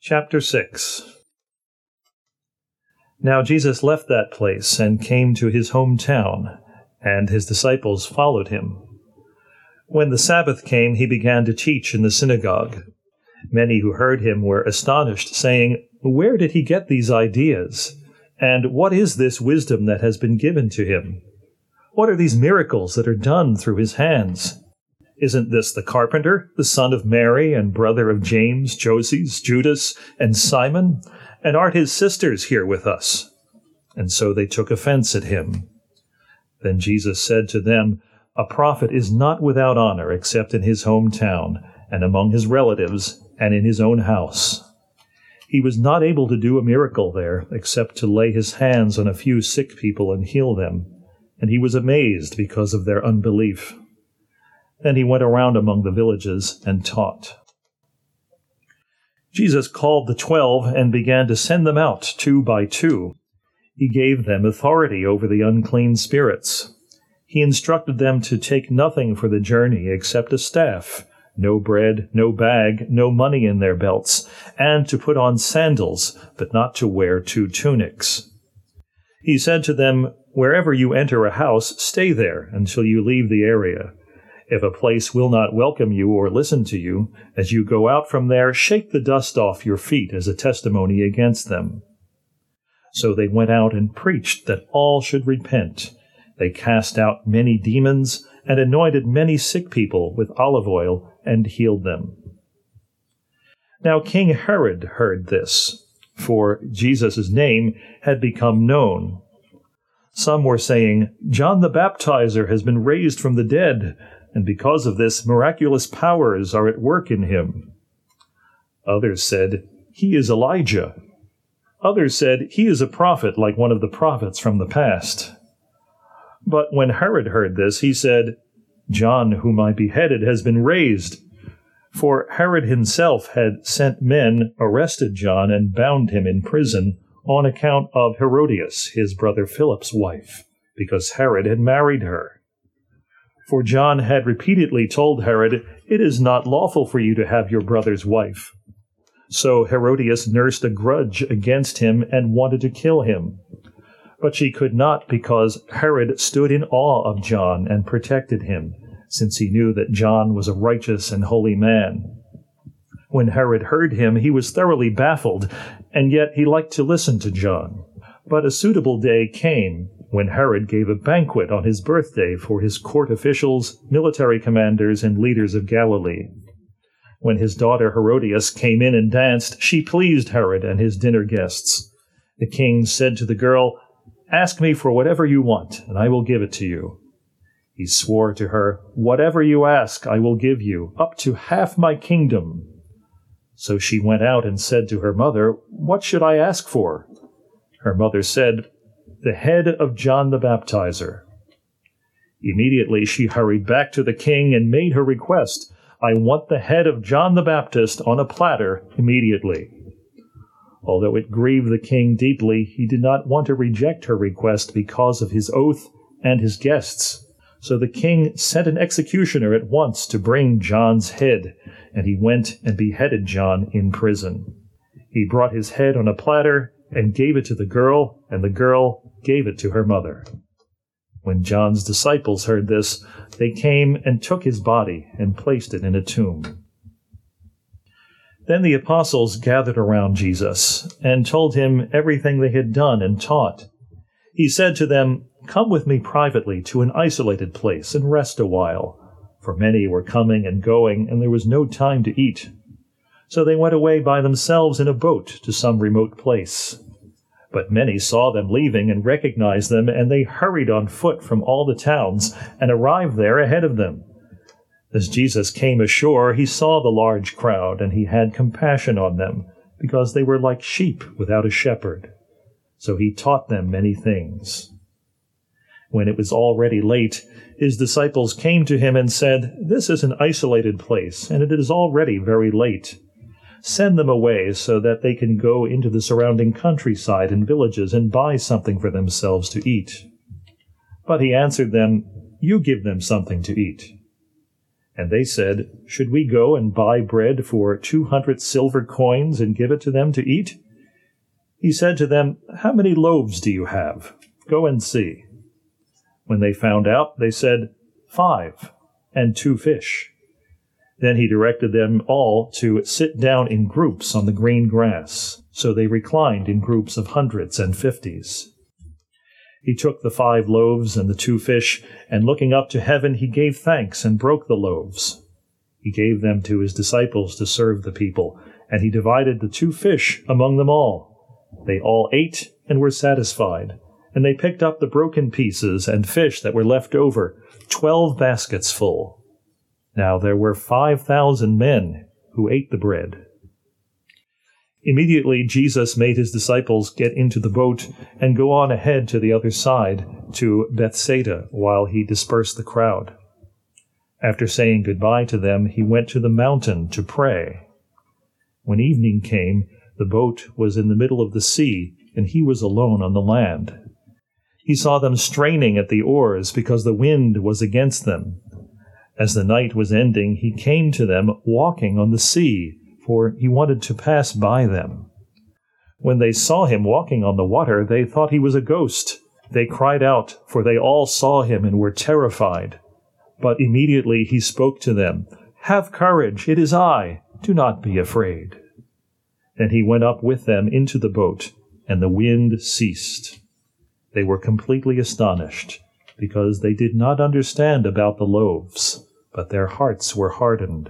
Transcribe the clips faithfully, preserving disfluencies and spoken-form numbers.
Chapter six. Now Jesus left that place and came to his hometown, and his disciples followed him. When the Sabbath came, he began to teach in the synagogue. Many who heard him were astonished, saying, "Where did he get these ideas? And what is this wisdom that has been given to him? What are these miracles that are done through his hands? Isn't this the carpenter, the son of Mary, and brother of James, Joses, Judas, and Simon? And aren't his sisters here with us?" And so they took offense at him. Then Jesus said to them, "A prophet is not without honor except in his hometown, and among his relatives, and in his own house." He was not able to do a miracle there, except to lay his hands on a few sick people and heal them, and he was amazed because of their unbelief. Then he went around among the villages and taught. Jesus called the twelve and began to send them out two by two. He gave them authority over the unclean spirits. He instructed them to take nothing for the journey except a staff, no bread, no bag, no money in their belts, and to put on sandals, but not to wear two tunics. He said to them, "Wherever you enter a house, stay there until you leave the area. If a place will not welcome you or listen to you, as you go out from there, shake the dust off your feet as a testimony against them." So they went out and preached that all should repent. They cast out many demons and anointed many sick people with olive oil and healed them. Now King Herod heard this, for Jesus' name had become known. Some were saying, "John the Baptizer has been raised from the dead, and because of this, miraculous powers are at work in him." Others said, "He is Elijah." Others said, "He is a prophet like one of the prophets from the past." But when Herod heard this, he said, "John, whom I beheaded, has been raised." For Herod himself had sent men, arrested John, and bound him in prison on account of Herodias, his brother Philip's wife, because Herod had married her. For John had repeatedly told Herod, "It is not lawful for you to have your brother's wife." So Herodias nursed a grudge against him and wanted to kill him. But she could not, because Herod stood in awe of John and protected him, since he knew that John was a righteous and holy man. When Herod heard him, he was thoroughly baffled, and yet he liked to listen to John. But a suitable day came, when Herod gave a banquet on his birthday for his court officials, military commanders, and leaders of Galilee. When his daughter Herodias came in and danced, she pleased Herod and his dinner guests. The king said to the girl, "Ask me for whatever you want, and I will give it to you." He swore to her, "Whatever you ask, I will give you, up to half my kingdom." So she went out and said to her mother, "What should I ask for?" Her mother said, "The head of John the Baptizer." Immediately she hurried back to the king and made her request, "I want the head of John the Baptist on a platter immediately." Although it grieved the king deeply, he did not want to reject her request because of his oath and his guests. So the king sent an executioner at once to bring John's head, and he went and beheaded John in prison. He brought his head on a platter and gave it to the girl, and the girl gave it to her mother. When John's disciples heard this, they came and took his body and placed it in a tomb. Then the apostles gathered around Jesus and told him everything they had done and taught. He said to them, "Come with me privately to an isolated place and rest a while," for many were coming and going, and there was no time to eat. So they went away by themselves in a boat to some remote place. But many saw them leaving and recognized them, and they hurried on foot from all the towns and arrived there ahead of them. As Jesus came ashore, he saw the large crowd, and he had compassion on them, because they were like sheep without a shepherd. So he taught them many things. When it was already late, his disciples came to him and said, "This is an isolated place, and it is already very late. Send them away so that they can go into the surrounding countryside and villages and buy something for themselves to eat." But he answered them, "You give them something to eat." And they said, "Should we go and buy bread for two hundred silver coins and give it to them to eat?" He said to them, "How many loaves do you have? Go and see." When they found out, they said, "Five, and two fish." Then he directed them all to sit down in groups on the green grass. So they reclined in groups of hundreds and fifties. He took the five loaves and the two fish, and looking up to heaven, he gave thanks and broke the loaves. He gave them to his disciples to serve the people, and he divided the two fish among them all. They all ate and were satisfied, and they picked up the broken pieces and fish that were left over, twelve baskets full. Now there were five thousand men who ate the bread. Immediately Jesus made his disciples get into the boat and go on ahead to the other side, to Bethsaida, while he dispersed the crowd. After saying goodbye to them, he went to the mountain to pray. When evening came, the boat was in the middle of the sea, and he was alone on the land. He saw them straining at the oars because the wind was against them. As the night was ending, he came to them walking on the sea, for he wanted to pass by them. When they saw him walking on the water, they thought he was a ghost. They cried out, for they all saw him and were terrified. But immediately he spoke to them, "Have courage, it is I. Do not be afraid." Then he went up with them into the boat, and the wind ceased. They were completely astonished, because they did not understand about the loaves, but their hearts were hardened.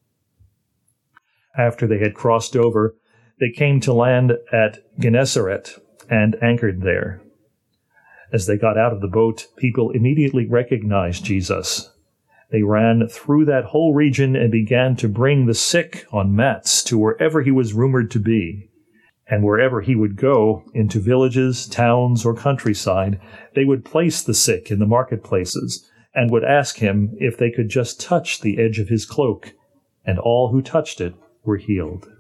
After they had crossed over, they came to land at Gennesaret and anchored there. As they got out of the boat, people immediately recognized Jesus. They ran through that whole region and began to bring the sick on mats to wherever he was rumored to be. And wherever he would go, into villages, towns, or countryside, they would place the sick in the marketplaces and would ask him if they could just touch the edge of his cloak, and all who touched it were healed.